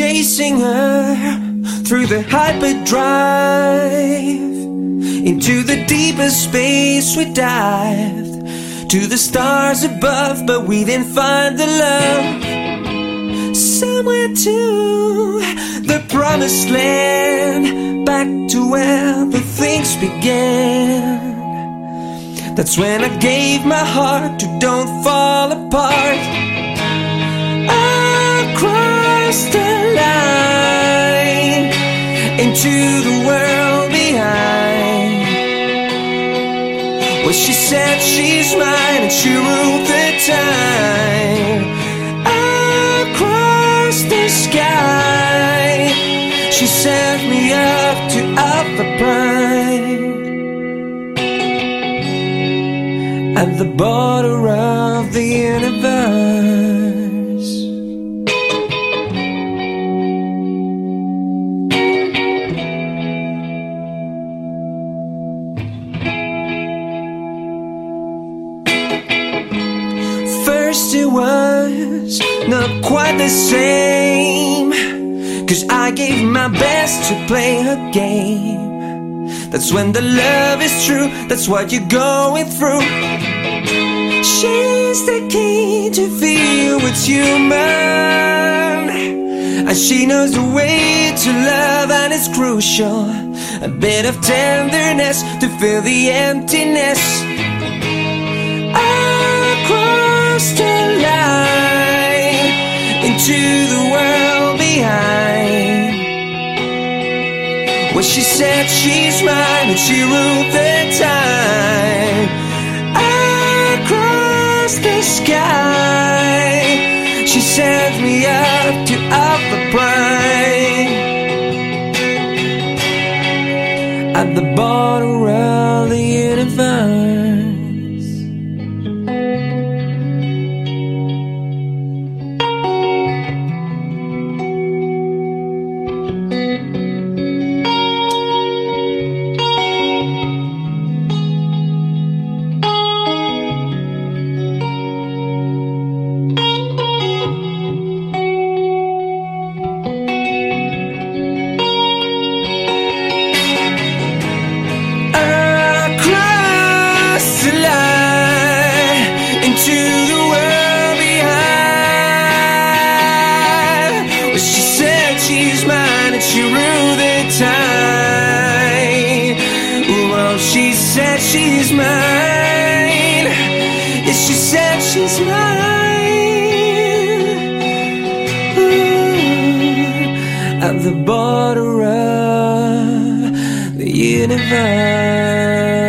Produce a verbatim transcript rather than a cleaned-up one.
chasing her through the hyperdrive. Into the deepest space we dived, to the stars above, but we didn't find the love. Somewhere to the promised land, back to where the things began. That's when I gave my heart to Don't Fall Apart. Across the line, into the world behind, well, she said she's mine and she ruled the time. Across the sky, she set me up to upper prime. At the border of the universe, first it was not quite the same, 'cause I gave my best to play her game. That's when the love is true, that's what you're going through. She's the key to feel what's human, and she knows the way to love, and it's crucial. A bit of tenderness to fill the emptiness. Across the line, into the world behind, well, she said she's mine and she ruled the time. Across the sky, she set me up to upper prime. At the border of the universe. She's mine and she ruled the time. Well, she said she's mine. Yes, she said she's mine. Ooh, at the border of the universe.